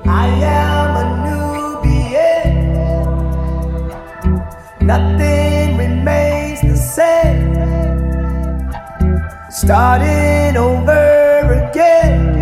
I am a Nubian. Nothing remains the same. Starting over again.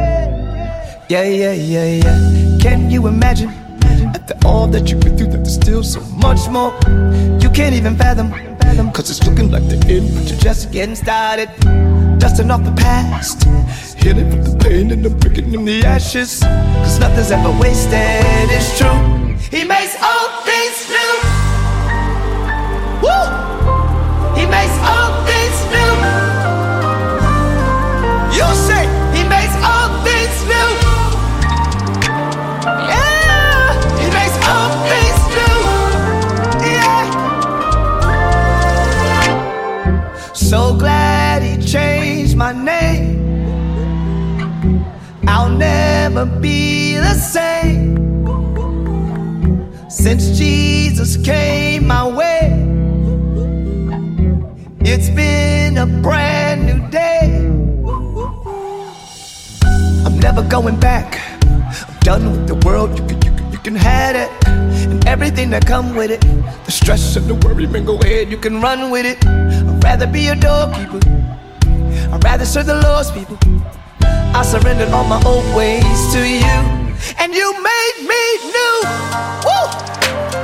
Yeah. Can you imagine? After all that you've been through, that there's still so much more you can't even fathom. Cause it's looking like the end, but you're just getting started. Dusting off the past, healing from the pain and the breaking in the ashes. Cause nothing's ever wasted, it's true. He makes all things new. Woo! He makes all things new. You'll say, he makes all things new. Yeah! He makes all things new. Yeah! So glad he changed my name. I'll never be the same. Since Jesus came my way, it's been a brand new day. I'm never going back. I'm done with the world. You can have it, and everything that come with it. The stress and the worry, man, go ahead, you can run with it. I'd rather be a doorkeeper. I'd rather serve the Lord's people. I surrendered all my old ways to you, and you made me new. Woo!